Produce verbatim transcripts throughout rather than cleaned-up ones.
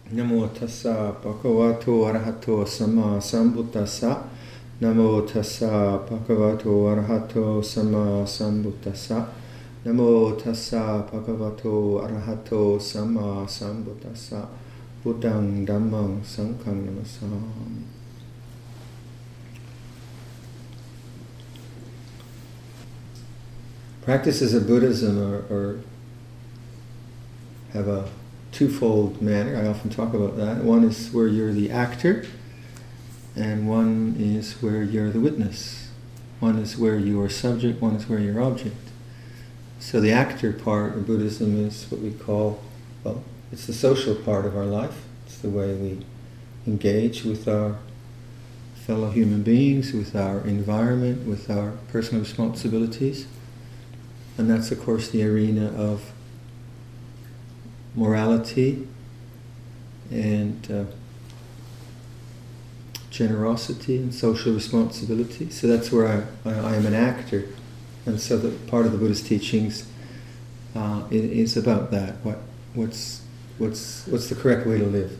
Namo tassa bhagavato arahato sama sambuddhassa. Namo tassa bhagavato arahato sama sambuddhassa. Namo tassa bhagavato arahato sama sambuddhassa. Buddhang dhammang sanghang namasami. Practices of Buddhism are, are have a twofold manner. I often talk about that. One is where you're the actor, and one is where you're the witness. One is where you are subject, one is where you're object. So the actor part of Buddhism is what we call, well, it's the social part of our life. It's the way we engage with our fellow human beings, with our environment, with our personal responsibilities. And that's, of course, the arena of morality and uh, generosity and social responsibility. So that's where I, I, I am an actor. And so the part of the Buddhist teachings uh, is about that. What, what's, what's, what's the correct way to live?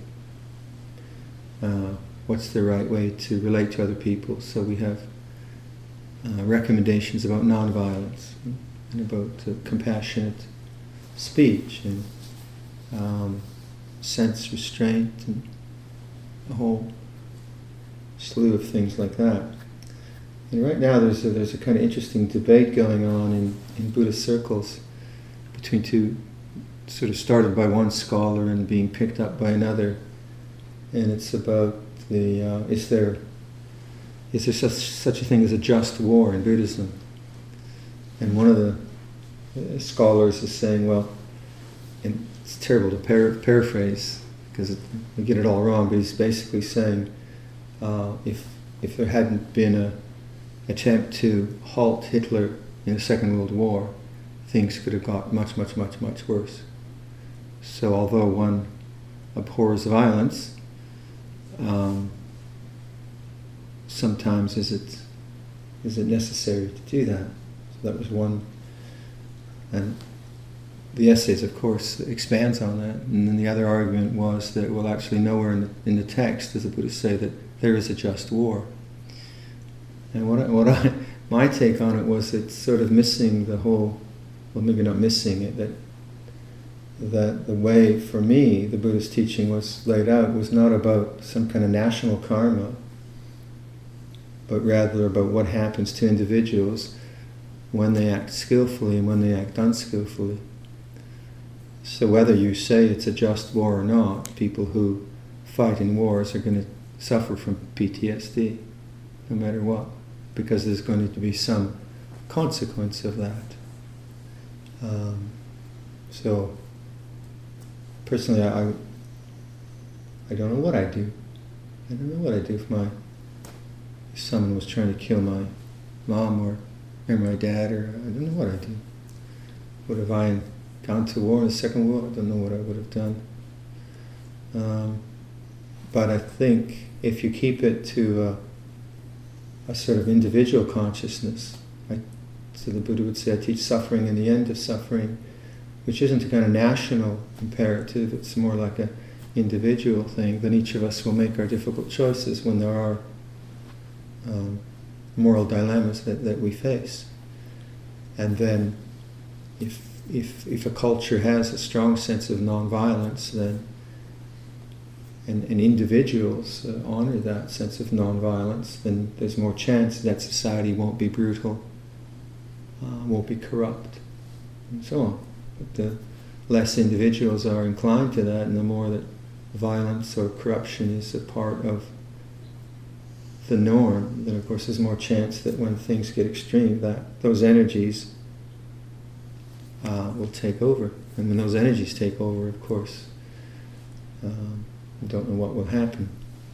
Uh, what's the right way to relate to other people? So we have uh, recommendations about nonviolence and about uh, compassionate speech and Um, sense restraint and a whole slew of things like that. And right now there's a, there's a kind of interesting debate going on in, in Buddhist circles between two, sort of started by one scholar and being picked up by another. And it's about the, uh, is there is there such, such a thing as a just war in Buddhism? And one of the uh, scholars is saying, well, and it's terrible to par- paraphrase because we get it all wrong, but he's basically saying uh, if if there hadn't been a attempt to halt Hitler in the Second World War, things could have got much, much, much, much worse. So although one abhors violence, um, sometimes is it is it necessary to do that? So that was one. And the essays, of course, expands on that. And then the other argument was that, well, actually nowhere in the, in the text does the Buddhists say that there is a just war. And what I, what I, my take on it was it's sort of missing the whole, well, maybe not missing it, that that the way, for me, the Buddhist teaching was laid out was not about some kind of national karma, but rather about what happens to individuals when they act skillfully and when they act unskillfully. So whether you say it's a just war or not, people who fight in wars are going to suffer from P T S D, no matter what, because there's going to be some consequence of that. Um, so, personally, I, I don't know what I'd do. I don't know what I'd do if my if someone was trying to kill my mom or, or my dad, or I don't know what I'd do. What have I gone to war in the Second World? I don't know what I would have done. Um, but I think if you keep it to a, a sort of individual consciousness, I, so the Buddha would say, I teach suffering and the end of suffering, which isn't a kind of national imperative, it's more like an individual thing, then each of us will make our difficult choices when there are um, moral dilemmas that, that we face. And then if If if a culture has a strong sense of nonviolence, then and, and individuals uh, honor that sense of nonviolence, then there's more chance that society won't be brutal, uh, won't be corrupt, and so on. But the less individuals are inclined to that, and the more that violence or corruption is a part of the norm, then of course there's more chance that when things get extreme, that those energies Uh, will take over. And when those energies take over, of course, um, we don't know what will happen.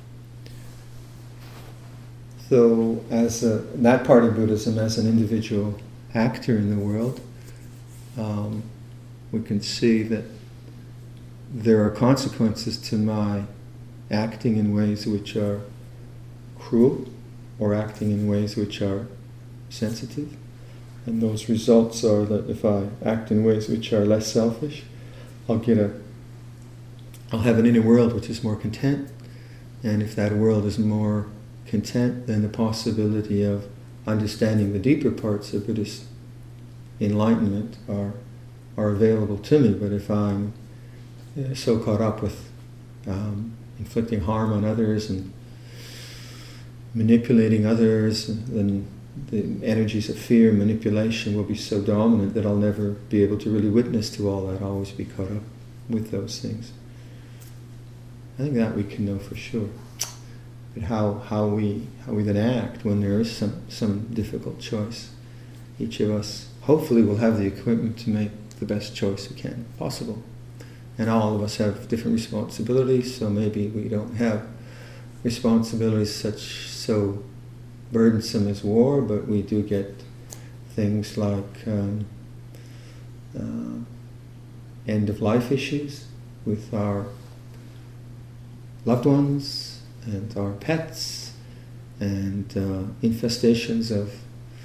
So as a, that part of Buddhism, as an individual actor in the world, um, we can see that there are consequences to my acting in ways which are cruel or acting in ways which are sensitive. And those results are that if I act in ways which are less selfish, I'll get a I'll have an inner world which is more content, and if that world is more content, then the possibility of understanding the deeper parts of Buddhist enlightenment are are available to me. But if I'm uh, so caught up with um, inflicting harm on others and manipulating others, then the energies of fear and manipulation will be so dominant that I'll never be able to really witness to all that. I'll always be caught up with those things. I think that we can know for sure. But how, how we how we then act when there is some, some difficult choice. Each of us hopefully will have the equipment to make the best choice we can possible. And all of us have different responsibilities, so maybe we don't have responsibilities such so burdensome as war, but we do get things like um, uh, end-of-life issues with our loved ones and our pets, and uh, infestations of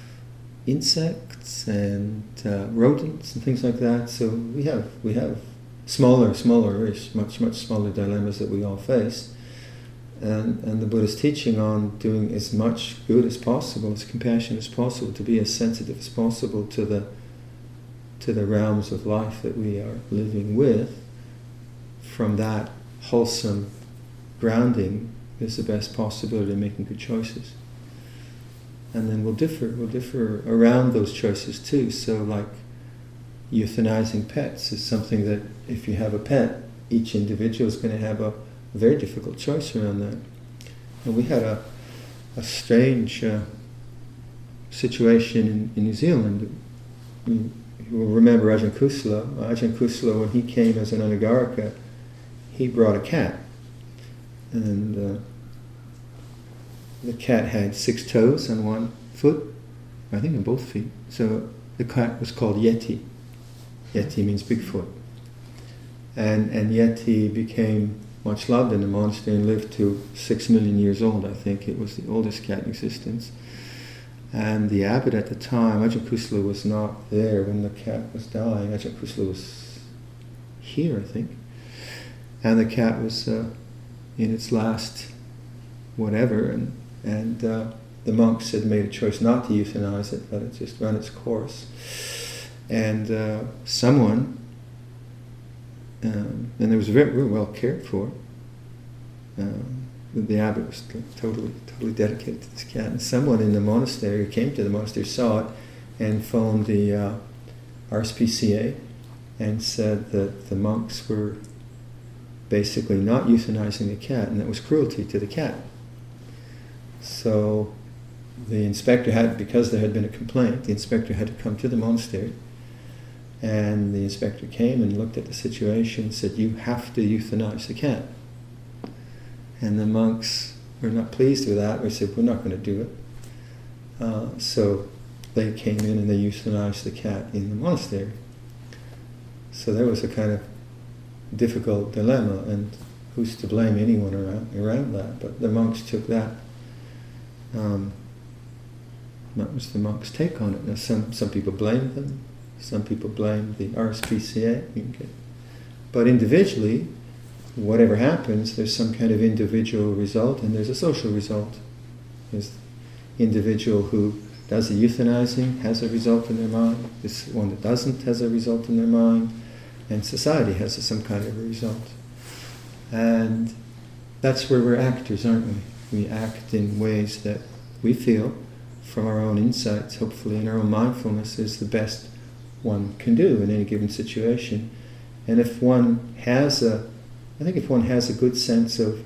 insects and uh, rodents and things like that. So we have we have smaller, smaller, much much smaller dilemmas that we all face. And, and the Buddha's teaching on doing as much good as possible, as compassion as possible, to be as sensitive as possible to the to the realms of life that we are living with. From that wholesome grounding is the best possibility of making good choices. And then we'll differ, we'll differ around those choices too. So like euthanizing pets is something that if you have a pet, each individual is going to have a A very difficult choice around that. And we had a, a strange uh, situation in, in New Zealand. You will remember Ajahn Kusala. Ajahn Kusala, when he came as an Anagarika, he brought a cat. And uh, the cat had six toes on one foot, I think on both feet. So the cat was called Yeti. Yeti means Bigfoot. And, and Yeti became much loved in the monastery and lived to six million years old, I think. It was the oldest cat in existence. And the abbot at the time, Ajahn Kusala, was not there when the cat was dying. Ajahn Kusala was here, I think. And the cat was uh, in its last whatever, and, and uh, the monks had made a choice not to euthanize it, let it just run its course. And uh, someone Um, and it was very, very well cared for. Um, the, the abbot was totally, totally dedicated to this cat. And someone in the monastery who came to the monastery saw it and phoned the uh, R S P C A and said that the monks were basically not euthanizing the cat, and that was cruelty to the cat. So the inspector had, because there had been a complaint, the inspector had to come to the monastery. And the inspector came and looked at the situation and said, "You have to euthanize the cat." And the monks were not pleased with that. They said, "We're not going to do it." Uh, so they came in and they euthanized the cat in the monastery. So there was a kind of difficult dilemma, and who's to blame anyone around, around that? But the monks took that. Um, that was the monks' take on it. Now some, some people blamed them. Some people blame the R S P C A. But individually, whatever happens, there's some kind of individual result and there's a social result. There's the individual who does the euthanizing has a result in their mind. This one that doesn't has a result in their mind. And society has a, some kind of a result. And that's where we're actors, aren't we? We act in ways that we feel, from our own insights, hopefully, and our own mindfulness is the best one can do in any given situation. And if one has a, I think if one has a good sense of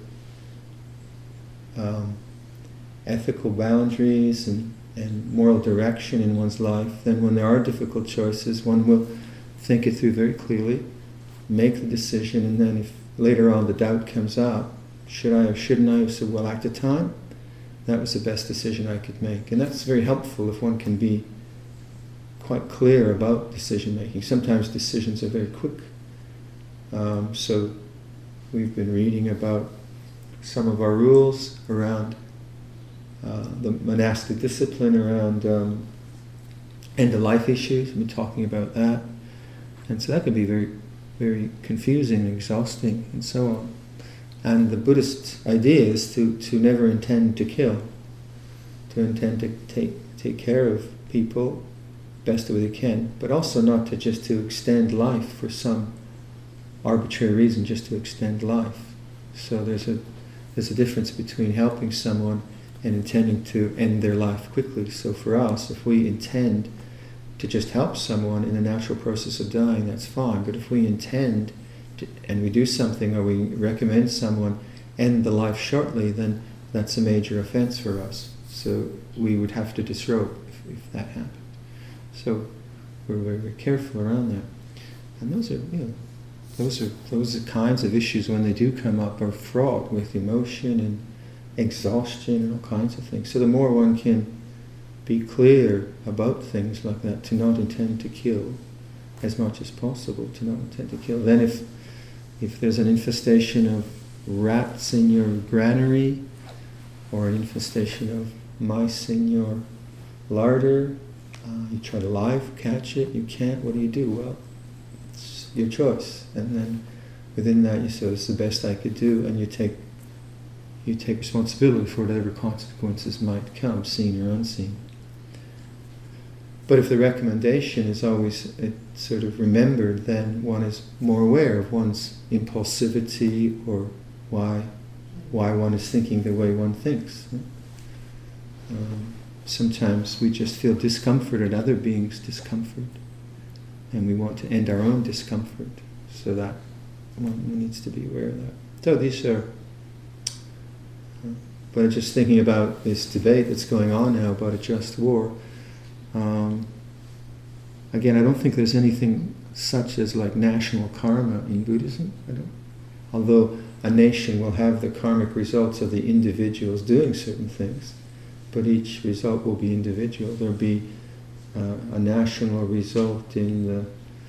um, ethical boundaries and, and moral direction in one's life, then when there are difficult choices, one will think it through very clearly, make the decision, and then if later on the doubt comes up, should I or shouldn't I? So, well, at the time, that was the best decision I could make. And that's very helpful if one can be quite clear about decision making. Sometimes decisions are very quick. Um, so we've been reading about some of our rules around uh, the monastic discipline, around um, end-of-life issues. We've been talking about that. And so that can be very very confusing and exhausting and so on. And the Buddhist idea is to, to never intend to kill, to intend to take take care of people best way they can, but also not to just to extend life for some arbitrary reason, just to extend life. So there's a there's a difference between helping someone and intending to end their life quickly. So for us, if we intend to just help someone in the natural process of dying, that's fine. But if we intend to, and we do something, or we recommend someone end the life shortly, then that's a major offense for us. So we would have to disrobe if, if that happened. So we're very, very careful around that. And those are, you know, those are those are kinds of issues when they do come up are fraught with emotion and exhaustion and all kinds of things. So the more one can be clear about things like that, to not intend to kill as much as possible, to not intend to kill. Then if if there's an infestation of rats in your granary, or an infestation of mice in your larder, uh, you try to live catch it, you can't, what do you do? Well, it's your choice. And then within that you say, it's the best I could do, and you take you take responsibility for whatever consequences might come, seen or unseen. But if the recommendation is always uh, sort of remembered, then one is more aware of one's impulsivity, or why why one is thinking the way one thinks. Um, sometimes we just feel discomfort at other beings' discomfort, and we want to end our own discomfort, so that one needs to be aware of that. So these are, uh, but just thinking about this debate that's going on now about a just war, um, again, I don't think there's anything such as like national karma in Buddhism. I don't, although a nation will have the karmic results of the individuals doing certain things, but each result will be individual. There'll be uh, a national result in the,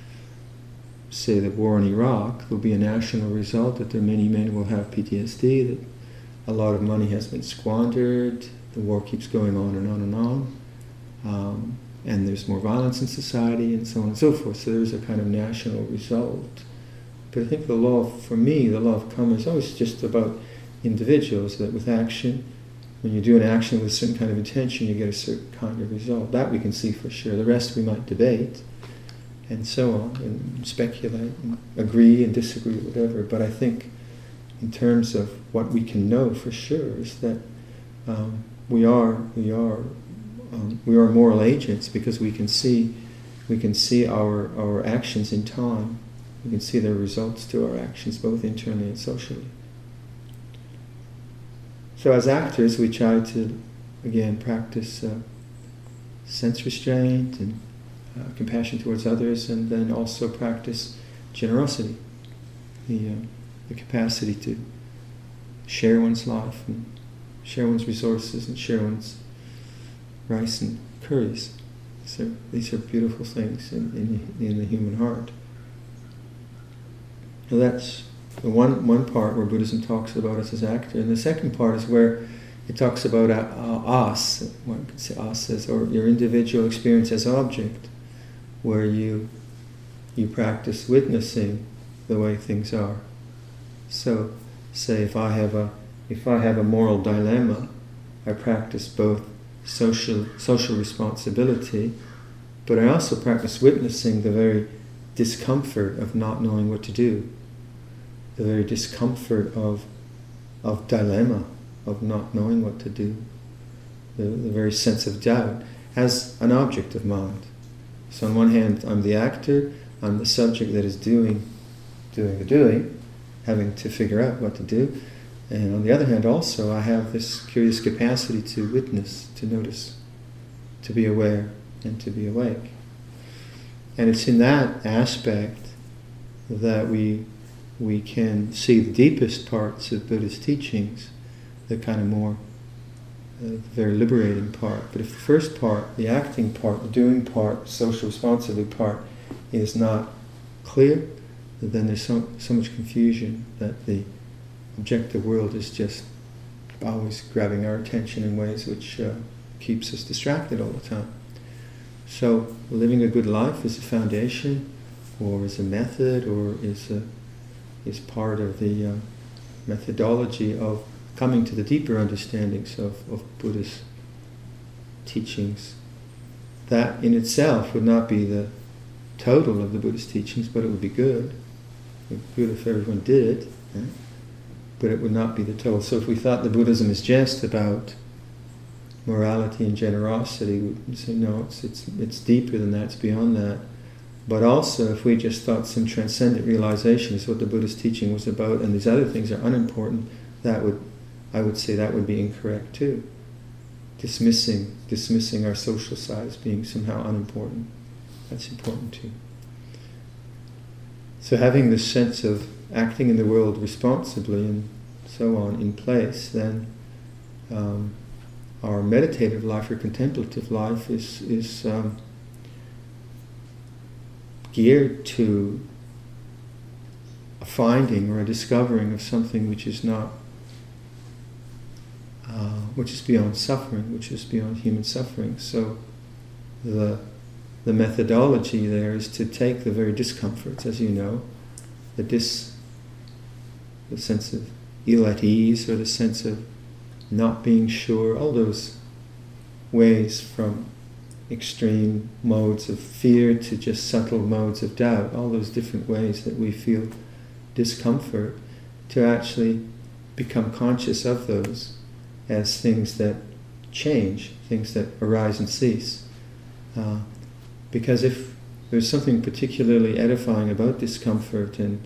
say, the war in Iraq. There'll be a national result that there many men will have P T S D, that a lot of money has been squandered, the war keeps going on and on and on, um, and there's more violence in society, and so on and so forth. So there's a kind of national result. But I think the law, of, for me, the law of karma is always just about individuals, that with action, when you do an action with a certain kind of intention, you get a certain kind of result. That we can see for sure. The rest we might debate, and so on, and speculate, and agree and disagree, whatever. But I think in terms of what we can know for sure is that um, we are we are um, we are moral agents, because we can see we can see our, our actions in time. We can see the results to our actions, both internally and socially. So as actors, we try to, again, practice uh, sense restraint and uh, compassion towards others, and then also practice generosity, the, uh, the capacity to share one's life and share one's resources and share one's rice and curries. These are, these are beautiful things in, in, in the human heart. So that's the one, one part where Buddhism talks about us as actor. And the second part is where it talks about uh, uh, us, one could say us as, or your individual experience as object, where you you practice witnessing the way things are. So, say if I have a if I have a moral dilemma, I practice both social social responsibility, but I also practice witnessing the very discomfort of not knowing what to do, the very discomfort of of dilemma, of not knowing what to do, the, the very sense of doubt as an object of mind. So on one hand, I'm the actor, I'm the subject that is doing doing the doing, having to figure out what to do, and on the other hand also I have this curious capacity to witness, to notice, to be aware, and to be awake. And it's in that aspect that we we can see the deepest parts of Buddhist teachings, the kind of more uh, very liberating part. But if the first part, the acting part, the doing part, social responsibility part, is not clear, then there's so, so much confusion that the objective world is just always grabbing our attention in ways which uh, keeps us distracted all the time. So living a good life is the foundation or is a method, or is a, is part of the uh, methodology of coming to the deeper understandings of, of Buddha's teachings. That in itself would not be the total of the Buddhist teachings, but it would be good. It would be good if everyone did it, right? But it would not be the total. So if we thought the Buddhism is just about morality and generosity, we'd say no, it's, it's, it's deeper than that, it's beyond that. But also, if we just thought some transcendent realization is what the Buddhist teaching was about, and these other things are unimportant, that would, I would say that would be incorrect too. Dismissing, dismissing our social side as being somehow unimportant. That's important too. So having this sense of acting in the world responsibly and so on in place, then um, our meditative life or contemplative life is is um, geared to a finding or a discovering of something which is not, uh, which is beyond suffering, which is beyond human suffering. So the the methodology there is to take the very discomforts, as you know, the dis, the sense of ill at ease or the sense of not being sure, all those ways from extreme modes of fear to just subtle modes of doubt, all those different ways that we feel discomfort, to actually become conscious of those as things that change, things that arise and cease. Uh, because if there's something particularly edifying about discomfort and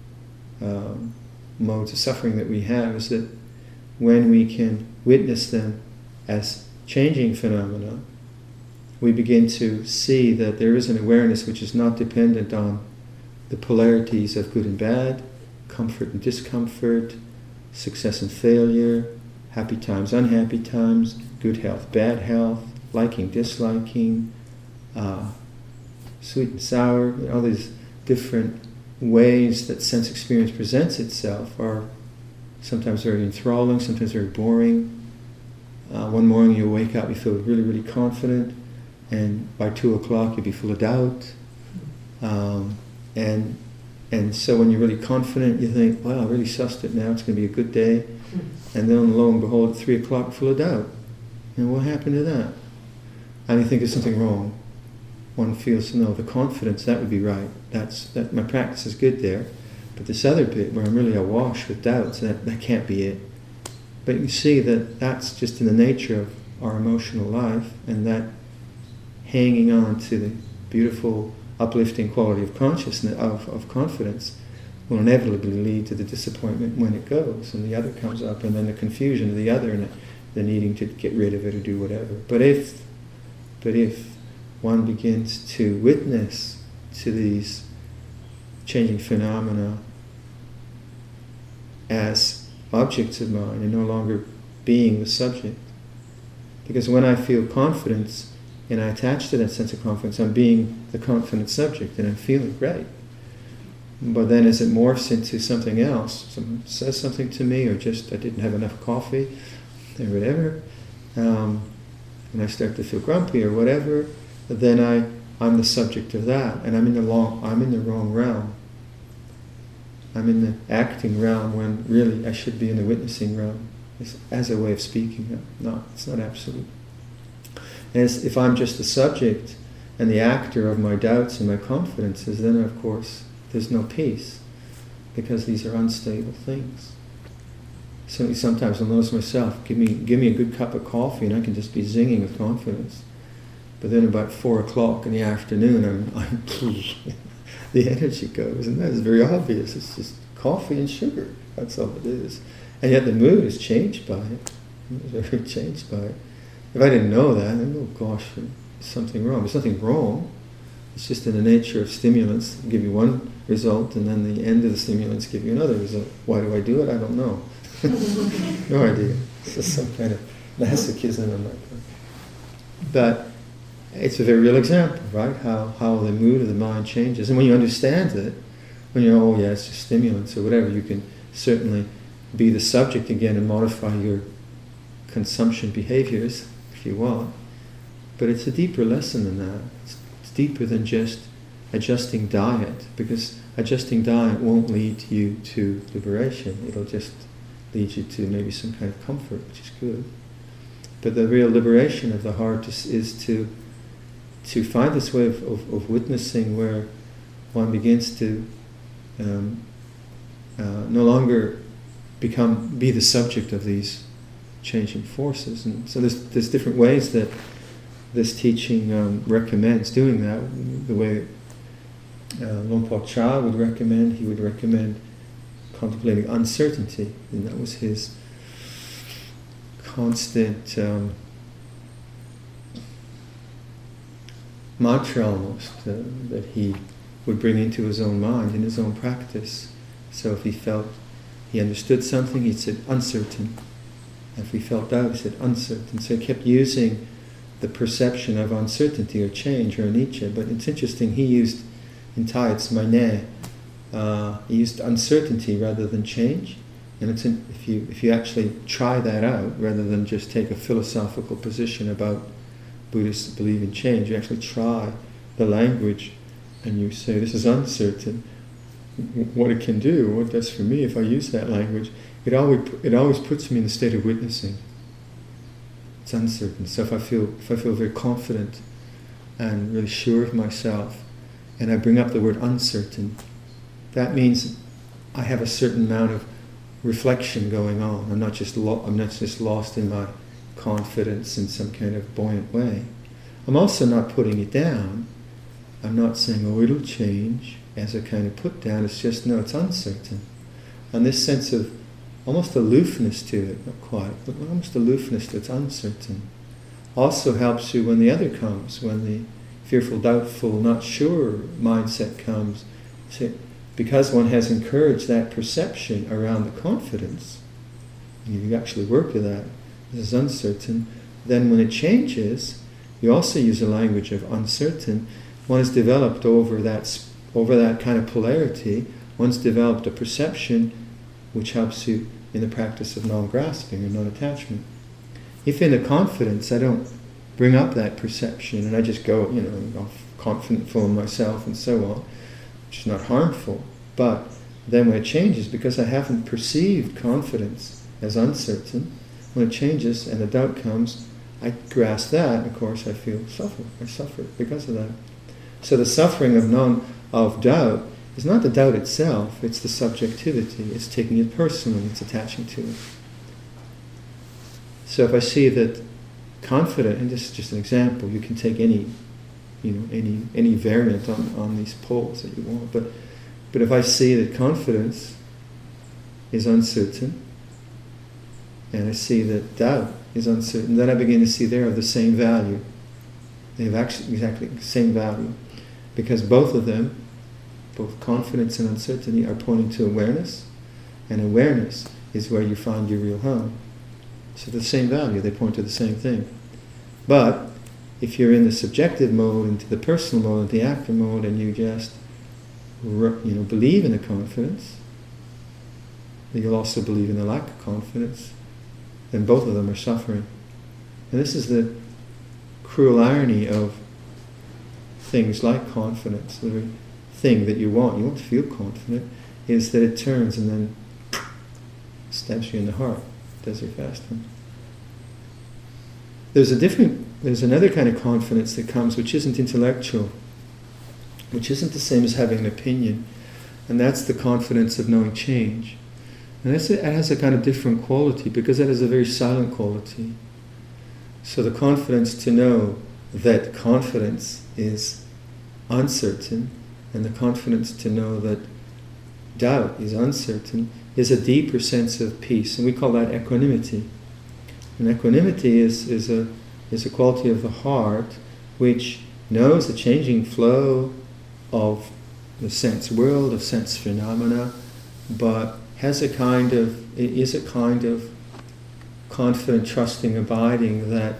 um, modes of suffering that we have, is that when we can witness them as changing phenomena, we begin to see that there is an awareness which is not dependent on the polarities of good and bad, comfort and discomfort, success and failure, happy times, unhappy times, good health, bad health, liking, disliking, uh, sweet and sour. All these different ways that sense experience presents itself are sometimes very enthralling, sometimes very boring. Uh, one morning you wake up, you feel really, really confident, and by two o'clock you'll be full of doubt. Um, and and so when you're really confident, you think, wow, I really sussed it now, it's going to be a good day. And then lo and behold, at three o'clock, full of doubt. And what happened to that? And you think there's something wrong. One feels, no, the confidence, that would be right. That's that. My practice is good there. But this other bit where I'm really awash with doubts, that, that can't be it. But you see that that's just in the nature of our emotional life, and that hanging on to the beautiful, uplifting quality of consciousness, of, of confidence, will inevitably lead to the disappointment when it goes, and the other comes up, and then the confusion of the other, and the needing to get rid of it or do whatever. But if, but if one begins to witness to these changing phenomena as objects of mind and no longer being the subject, because when I feel confidence and I attach to that sense of confidence, I'm being the confident subject and I'm feeling great. But then as it morphs into something else, someone says something to me, or just I didn't have enough coffee, or whatever, um, and I start to feel grumpy or whatever, then I, I'm the subject of that, and I'm in the long, I'm in the wrong realm. I'm in the acting realm when really I should be in the witnessing realm, it's as a way of speaking. No, it's not absolute. As if I'm just the subject and the actor of my doubts and my confidences, then of course there's no peace, because these are unstable things. So sometimes I'll notice myself, give me give me a good cup of coffee and I can just be zinging with confidence. But then about four o'clock in the afternoon, I'm, I'm the energy goes, and that's very obvious. It's just coffee and sugar. That's all it is. And yet the mood is changed by it. It's very changed by it. If I didn't know that, then, oh gosh, there's something wrong. There's nothing wrong. It's just in the nature of stimulants, give you one result, and then the end of the stimulants give you another result. Why do I do it? I don't know. No idea. It's just some kind of masochism on my part. But it's a very real example, right? How how the mood of the mind changes. And when you understand it, when you know, oh yeah, it's just stimulants or whatever, you can certainly be the subject again and modify your consumption behaviors if you want. But it's a deeper lesson than that. It's, it's deeper than just adjusting diet, because adjusting diet won't lead you to liberation. It'll just lead you to maybe some kind of comfort, which is good. But the real liberation of the heart is, is to to find this way of, of, of witnessing where one begins to um, uh, no longer become be the subject of these changing forces. And so there's there's different ways that this teaching um, recommends doing that. The way uh, Luang Cha would recommend, he would recommend contemplating uncertainty, and that was his constant um, mantra almost, uh, that he would bring into his own mind, in his own practice. So if he felt he understood something, he said uncertain. If he felt doubt, he said uncertain. So he kept using the perception of uncertainty or change or anicca. But it's interesting, he used in Thai, it's maine, uh, he used uncertainty rather than change. And it's in, if you if you actually try that out, rather than just take a philosophical position about Buddhists believe in change, you actually try the language and you say, this is uncertain. What it can do, what it does for me if I use that language, it always it always puts me in a state of witnessing. It's uncertain. So if I feel if I feel very confident and really sure of myself, and I bring up the word uncertain, that means I have a certain amount of reflection going on. I'm not just lo- I'm not just lost in my confidence in some kind of buoyant way. I'm also not putting it down. I'm not saying, oh, it'll change as a kind of put down. It's just, no, it's uncertain. And this sense of almost aloofness to it, not quite, but almost aloofness to it's uncertain, also helps you when the other comes, when the fearful, doubtful, not sure mindset comes. So, because one has encouraged that perception around the confidence, and you actually work with that, this is uncertain, then when it changes, you also use a language of uncertain. One has developed over that, over that kind of polarity, one's developed a perception which helps you in the practice of non-grasping or non-attachment. If in the confidence I don't bring up that perception and I just go, you know, confident, full of myself and so on, which is not harmful, but then when it changes, because I haven't perceived confidence as uncertain, when it changes and the doubt comes, I grasp that, and of course I feel suffer. I suffer because of that. So the suffering of non of doubt is not the doubt itself, it's the subjectivity. It's taking it personally, it's attaching to it. So if I see that confident, and this is just an example, you can take any, you know, any any variant on, on these poles that you want, but but if I see that confidence is uncertain, and I see that doubt is uncertain, then I begin to see they are the same value. They have actually exactly the same value. Because both of them, both confidence and uncertainty, are pointing to awareness, and awareness is where you find your real home. So the same value, they point to the same thing. But if you're in the subjective mode, into the personal mode, into the active mode, and you just you know, believe in the confidence, then you'll also believe in the lack of confidence, then both of them are suffering. And this is the cruel irony of things like confidence. The very thing that you want, you want to feel confident, is that it turns and then stabs you in the heart, does your fasting. There's a different, there's another kind of confidence that comes which isn't intellectual, which isn't the same as having an opinion, and that's the confidence of knowing change. And that's, it has a kind of different quality, because that is a very silent quality. So the confidence to know that confidence is uncertain, and the confidence to know that doubt is uncertain, is a deeper sense of peace, and we call that equanimity. And equanimity is, is, a, is a quality of the heart which knows the changing flow of the sense world, of sense phenomena, but has a kind of, it is a kind of confident, trusting, abiding that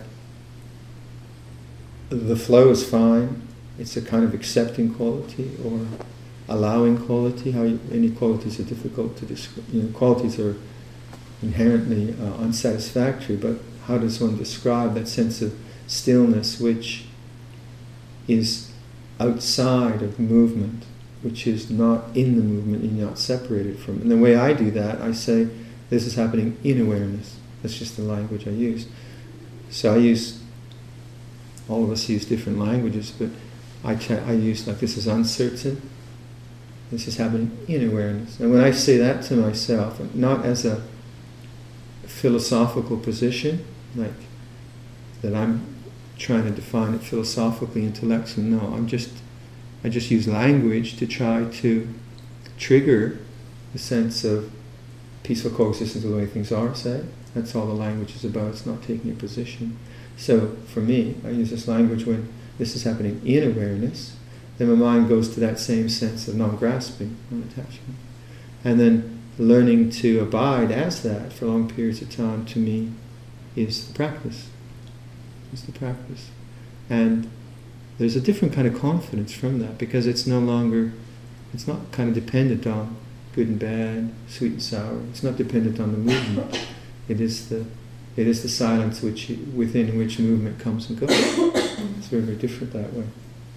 the flow is fine. It's a kind of accepting quality or allowing quality. How you, any qualities are difficult to describe. You know, qualities are inherently uh, unsatisfactory, but how does one describe that sense of stillness which is outside of movement, which is not in the movement and not separated from it. And the way I do that, I say, this is happening in awareness. That's just the language I use. So I use, all of us use different languages, but I, cha- I use like, this is uncertain, this is happening in awareness. And when I say that to myself, not as a philosophical position, like that I'm trying to define it philosophically, intellectually, no, I'm just, I just use language to try to trigger the sense of peaceful coexistence with the way things are, say. That's all the language is about, it's not taking a position. So for me, I use this language when this is happening in awareness, then my mind goes to that same sense of non-grasping, non-attachment. And then learning to abide as that for long periods of time, to me, is the practice. Is the practice. And there's a different kind of confidence from that, because it's no longer, it's not kind of dependent on good and bad, sweet and sour. It's not dependent on the movement. It is the it is the silence which within which movement comes and goes. It's very, very different that way.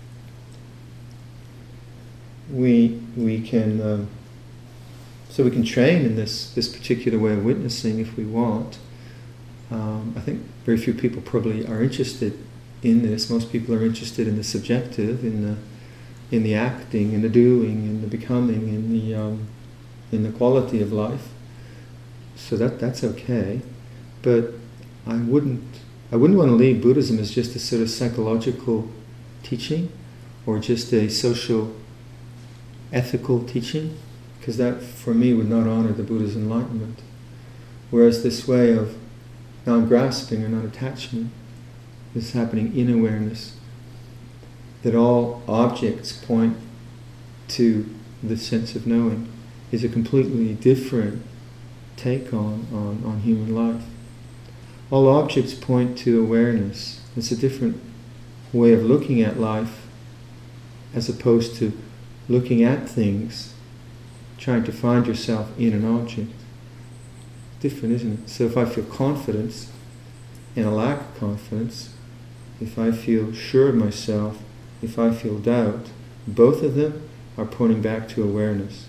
We we can um, so we can train in this this particular way of witnessing if we want. Um, I think very few people probably are interested in this. Most people are interested in the subjective, in the in the acting, in the doing, in the becoming, in the um, in the quality of life. So that that's okay, but I wouldn't I wouldn't want to leave Buddhism as just a sort of psychological teaching, or just a social ethical teaching, because that for me would not honor the Buddha's enlightenment. Whereas this way of non-grasping or non-attachment is happening in awareness, that all objects point to the sense of knowing, is a completely different take on, on, on human life. All objects point to awareness. It's a different way of looking at life, as opposed to looking at things, trying to find yourself in an object. Different, isn't it? So if I feel confidence and a lack of confidence, if I feel sure of myself, if I feel doubt, both of them are pointing back to awareness.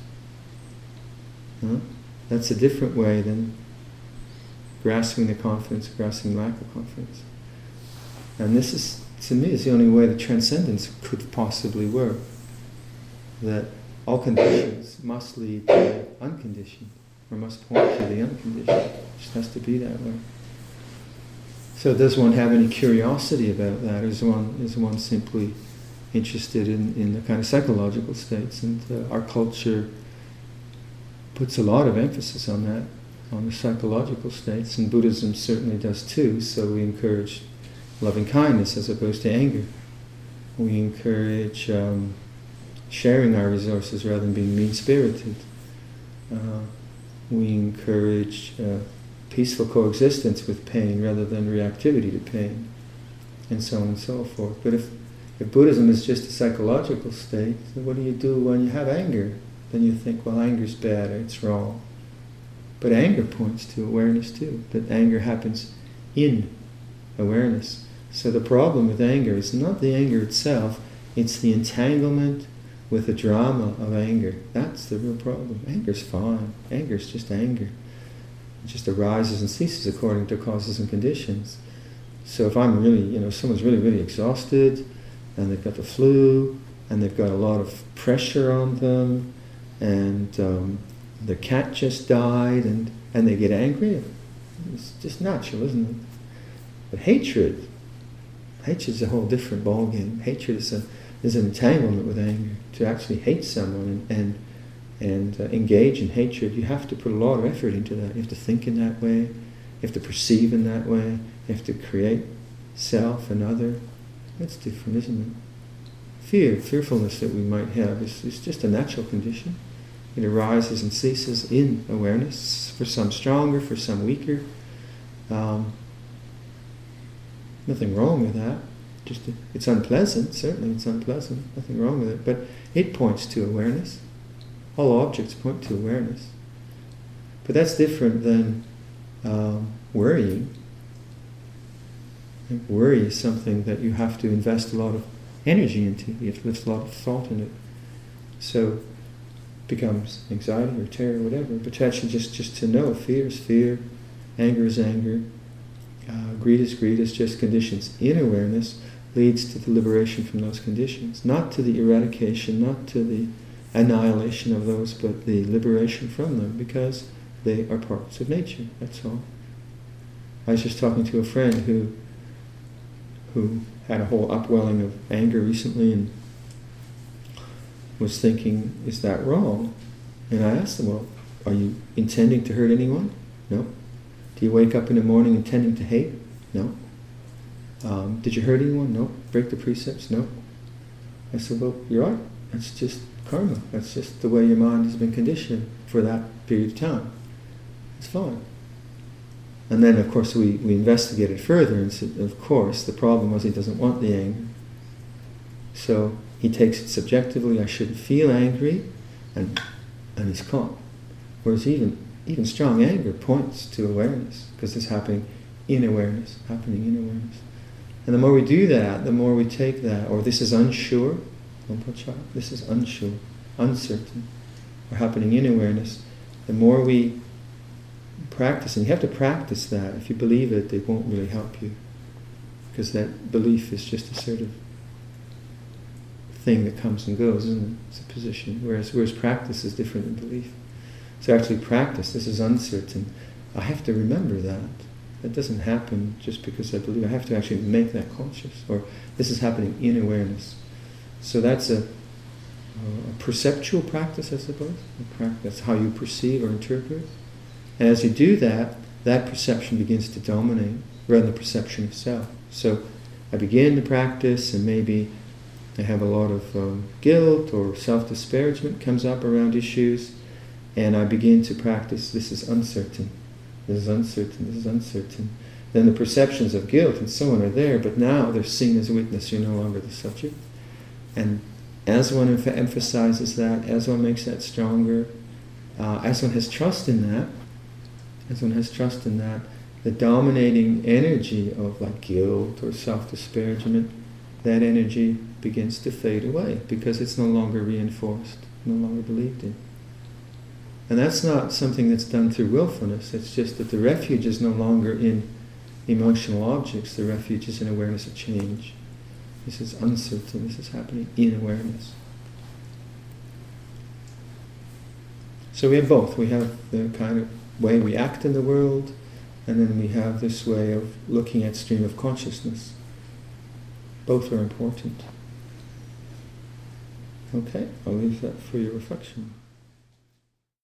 Huh? That's a different way than grasping the confidence, grasping lack of confidence. And this is, to me, is the only way that transcendence could possibly work. That all conditions must lead to unconditioned, or must point to the unconditioned. It just has to be that way. So does one have any curiosity about that? Is one, is one simply interested in, in the kind of psychological states? And uh, our culture puts a lot of emphasis on that, on the psychological states, and Buddhism certainly does too. So we encourage loving kindness as opposed to anger. We encourage um, sharing our resources rather than being mean-spirited. Uh, we encourage uh, peaceful coexistence with pain rather than reactivity to pain, and so on and so forth. But if, if Buddhism is just a psychological state, then what do you do when you have anger? Then you think, well, anger's bad, or it's wrong. But anger points to awareness too, that anger happens in awareness. So the problem with anger is not the anger itself, it's the entanglement with the drama of anger. That's the real problem. Anger's fine. Anger's just anger. It just arises and ceases according to causes and conditions. So if I'm really, you know, someone's really, really exhausted, and they've got the flu, and they've got a lot of pressure on them, and um, the cat just died, and, and they get angry, it's just natural, isn't it? But hatred, hatred's a whole different ballgame. Hatred is a is an entanglement with anger. To actually hate someone and and, and uh, engage in hatred, you have to put a lot of effort into that. You have to think in that way, you have to perceive in that way, you have to create self and other. That's different, isn't it? Fear, fearfulness that we might have is, is just a natural condition. It arises and ceases in awareness, for some stronger, for some weaker. Um, nothing wrong with that. Just a, it's unpleasant, certainly it's unpleasant, nothing wrong with it, but it points to awareness. All objects point to awareness. But that's different than um, worrying. I think worry is something that you have to invest a lot of energy into it. You have to lift a lot of thought in it. So it becomes anxiety or terror or whatever. But actually just, just to know fear is fear, anger is anger, uh, greed is greed, is just conditions. In awareness leads to the liberation from those conditions. Not to the eradication, not to the annihilation of those, but the liberation from them, because they are parts of nature, that's all. I was just talking to a friend who who had a whole upwelling of anger recently and was thinking, is that wrong? And I asked him, well, are you intending to hurt anyone? No. Do you wake up in the morning intending to hate? No. Um, did you hurt anyone? No. Break the precepts? No. I said, well, you're right. That's just karma. That's just the way your mind has been conditioned for that period of time. It's fine. And then, of course, we, we investigated further and said, of course, the problem was he doesn't want the anger. So he takes it subjectively, I shouldn't feel angry, and and he's calm. Whereas even, even strong anger points to awareness, because it's happening in awareness, happening in awareness. And the more we do that, the more we take that, or this is unsure, this is unsure, uncertain, or happening in awareness, the more we practice, and you have to practice that. If you believe it, it won't really help you, because that belief is just a sort of thing that comes and goes, isn't it? It's a position. Whereas, whereas practice is different than belief. So actually practice, this is uncertain. I have to remember that. That doesn't happen just because I believe. I have to actually make that conscious. Or this is happening in awareness. So that's a, a perceptual practice, I suppose. That's how you perceive or interpret. And as you do that, that perception begins to dominate rather than the perception of self. So I begin to practice, and maybe I have a lot of um, guilt or self-disparagement comes up around issues, and I begin to practice, this is uncertain, this is uncertain, this is uncertain. Then the perceptions of guilt and so on are there, but now they're seen as a witness, you're no longer the subject. And as one em- emphasizes that, as one makes that stronger, uh, as one has trust in that, as one has trust in that, the dominating energy of like guilt or self-disparagement, that energy begins to fade away because it's no longer reinforced, no longer believed in. And that's not something that's done through willfulness, it's just that the refuge is no longer in emotional objects, the refuge is in awareness of change. This is uncertain, this is happening in awareness. So we have both. We have the kind of way we act in the world, and then we have this way of looking at stream of consciousness. Both are important. Okay, I'll leave that for your reflection.